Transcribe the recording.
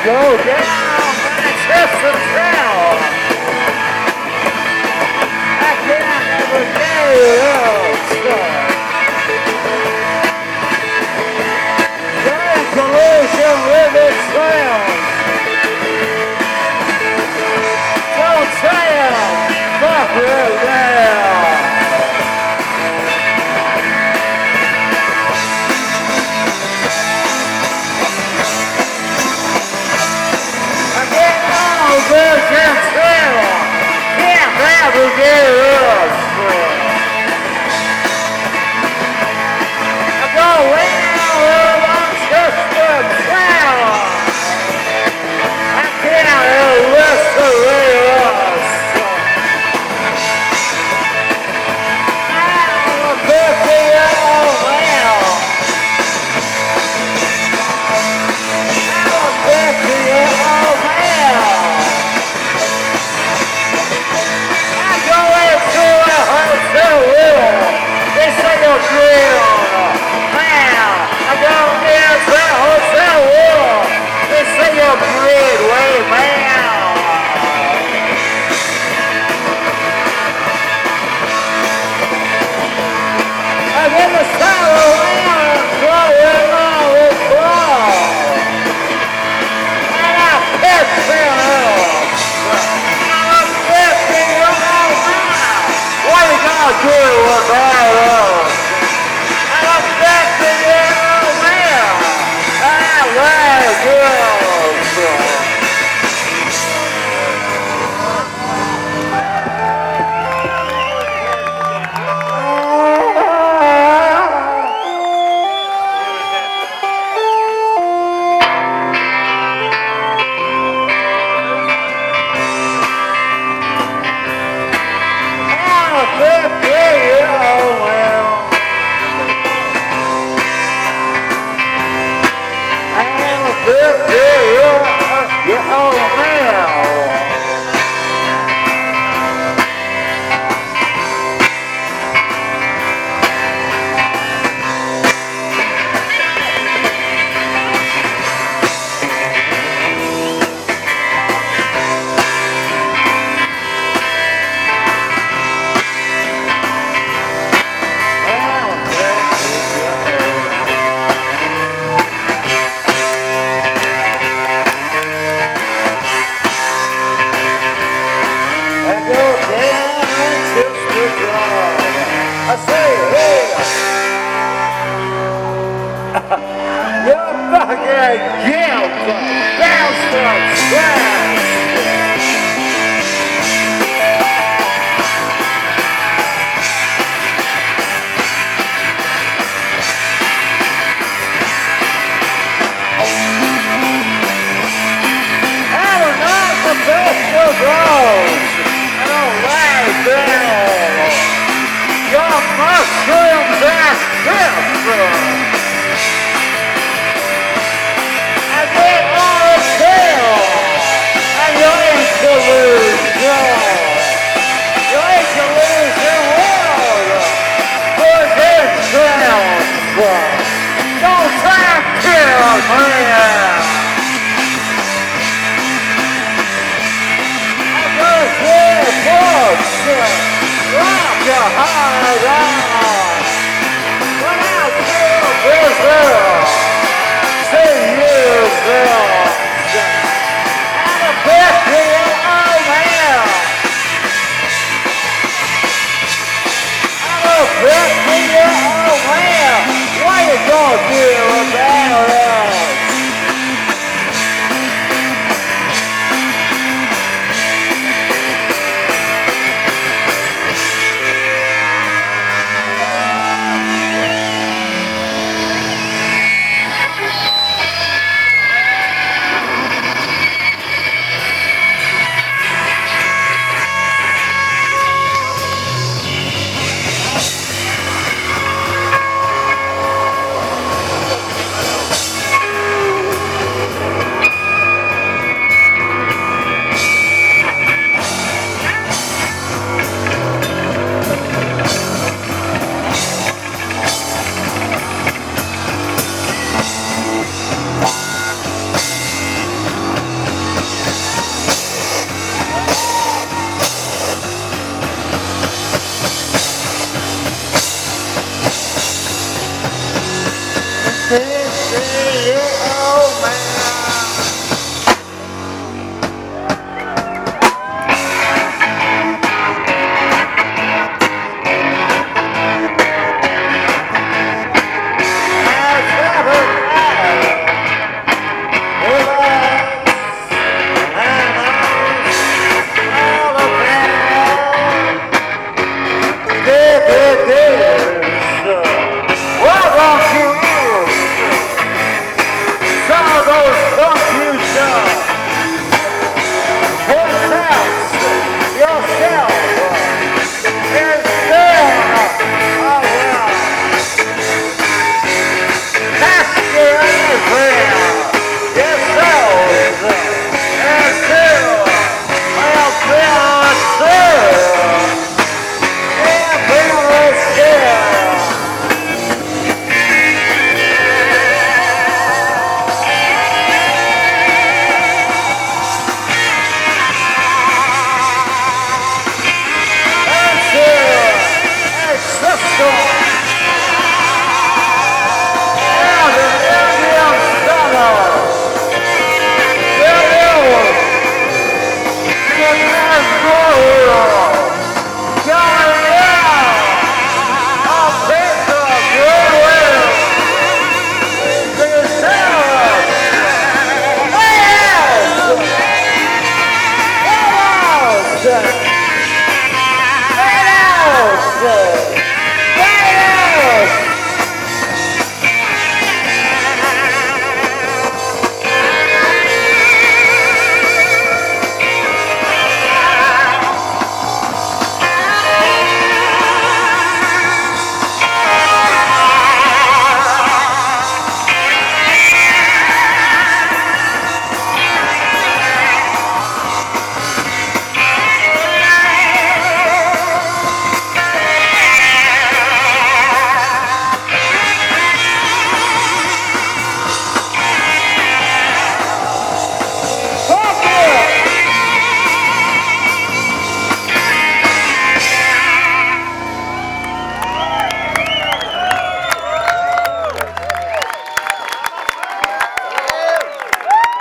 go down Manchester Town. I can't ever get it up. Giant collision with its trails. Don't say it. Fuck it there. Virgin Trail can't ever get us. I go around Manchester Town. I can't eviscerate us. I'm a 50-year-old man. I'm a 50-year-old man. They say you're grilled, man. I don't get that hotel wall. They say you're great, way, man. I'm in the saddle around, throwing all the ball. And I pick them up. I'm a 50-year-old man. What are you gonna do with all those? I'm a 50-year-old man. I like girls. I'm a 50-year-old man. I'm a 50-year-old man. I say, hey, you're fucking guilt, bastard, trash. I don't know the best of those. I don't like them. Your mushrooms are different.